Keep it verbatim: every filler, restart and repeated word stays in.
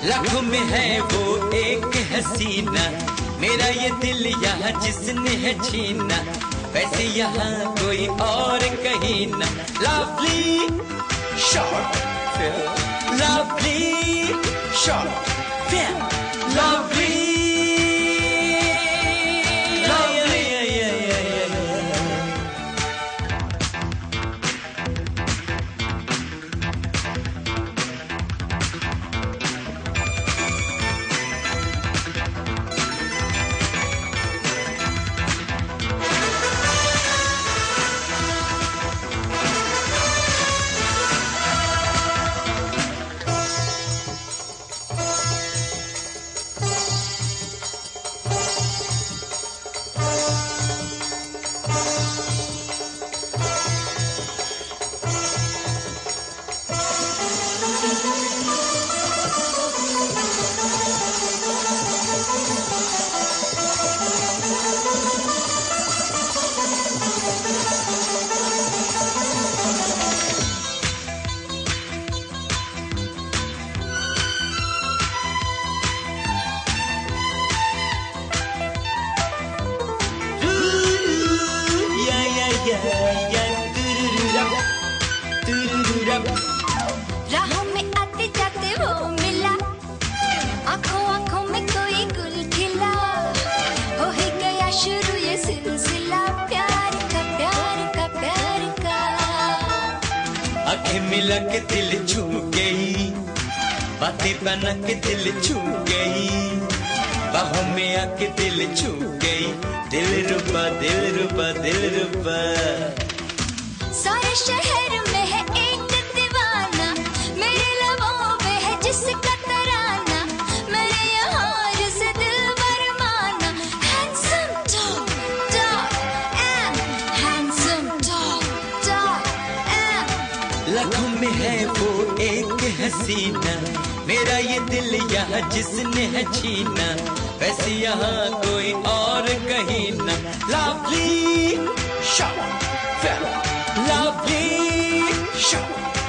लाखों में है वो एक हसीना, मेरा ये दिल यहाँ जिसने है छीना, वैसे यहाँ कोई और कहीं ना। Lovely shot fair, lovely shot fair, lovely राहों में आते जाते वो मिला, आंखों आंखों में कोई गुल खिला, हो ही गया शुरू ये सिलसिला प्यार का प्यार का प्यार का। आंखें मिला के दिल छू गई, बातें बना के दिल छू गई, बाहों में आके दिल छू गई, दिल रुबा दिल रुबा दिल रुबा। सारे शहर में है एक दीवाना, मेरे लबों पे है जिसका तराना, मेरे यहाँ जिसे दिल बरमाना। Handsome dog, dog, and handsome dog, dog, and। लाखों में है वो एक हसीना, मेरा ये दिल यहाँ जिसने है छीना, वैसे यहाँ कोई और कहीं ना। Lovely shot, lovely shot।